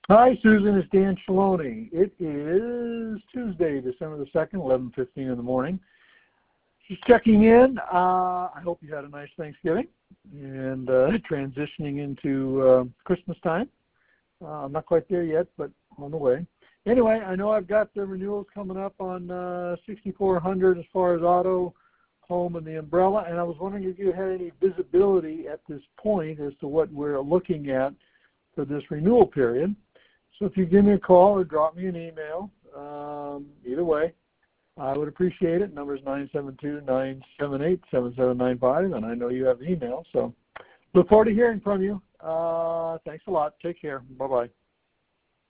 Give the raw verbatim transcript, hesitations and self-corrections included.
Hi, Susan. It's Dan Shaloni. It is Tuesday, December the second, eleven fifteen in the morning. Just checking in. Uh, I hope you had a nice Thanksgiving and uh, transitioning into uh, Christmas time. Uh, I'm not quite there yet, but on the way. Anyway, I know I've got the renewals coming up on uh, sixty-four hundred as far as auto, home, and the umbrella, and I was wondering if you had any visibility at this point as to what we're looking at for this renewal period. So if you give me a call or drop me an email, um, either way, I would appreciate it. Number is nine seven two, nine seven eight, seven seven nine five, and I know you have an email. So look forward to hearing from you. Uh, thanks a lot. Take care. Bye-bye.